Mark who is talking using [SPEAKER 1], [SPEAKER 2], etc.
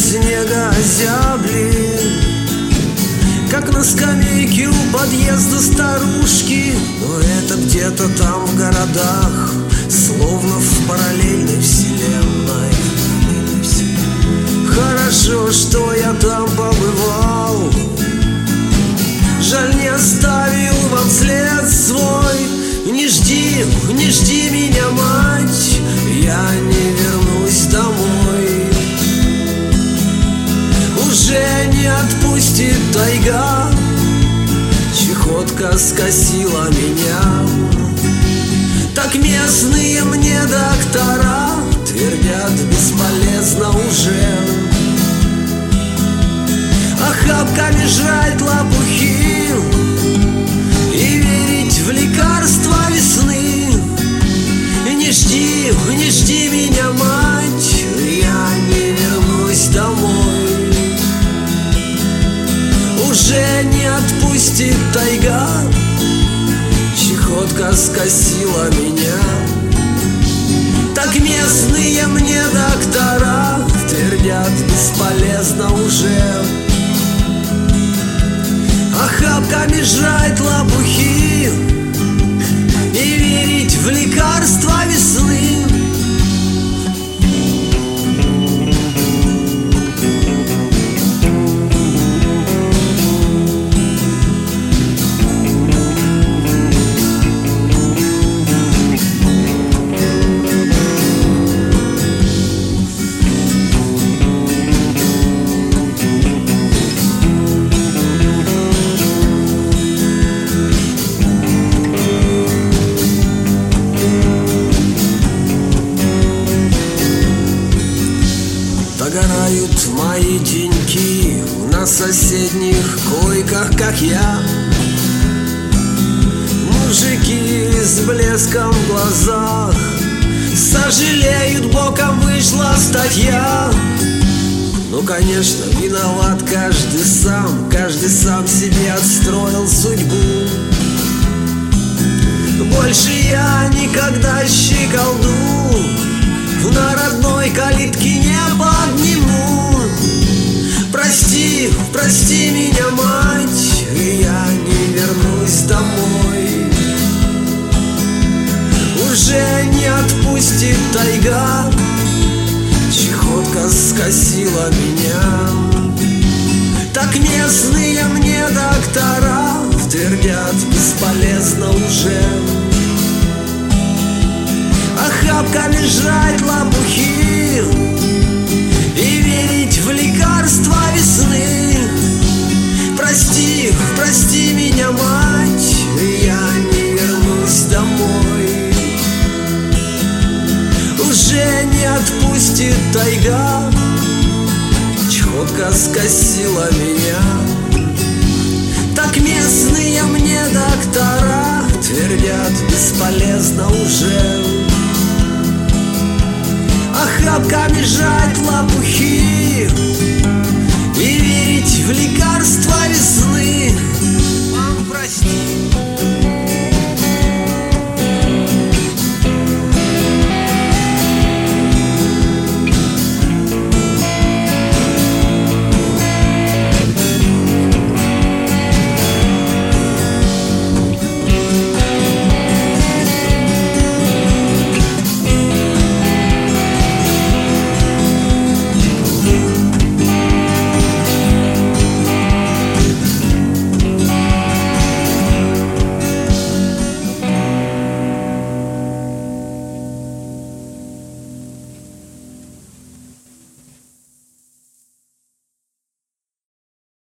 [SPEAKER 1] снега озябли, как на скамейке у подъезда старушки. Но это где-то там в городах, словно в параллельной вселенной. Хорошо, что я там побывал, жаль, не оставил вам след свой. Не жди, не жди меня, мать, я не вернусь домой. Уже не отпустит тайга, чехотка скосила меня. Так местные мне доктора твердят, бесполезно уже охапками жрать лопухи и верить в лекарства весны. Не жди, не жди меня, мать, я не вернусь домой. Уже не отпустит тайга, чехотка скосила меня. Так местные мне доктора твердят, бесполезно уже охапками жрать лопухи и верить в лекарства весны. Догорают мои деньки на соседних койках, как я. Мужики с блеском в глазах сожалеют, боком вышла статья. Ну, конечно, виноват каждый сам себе отстроил судьбу. Больше я никогда щеколду на родной калитке не подниму. Прости, прости меня, мать, я не вернусь домой. Уже не отпустит тайга, чехотка скосила меня. Так местные мне доктора твердят, бесполезно уже охапками жрать лопухи и верить в лекарства весны. Прости, прости меня, мать, я не вернусь домой. Уже не отпустит тайга, чехотка скосила меня. Так местные мне доктора твердят, бесполезно уже охапками жрать лопухи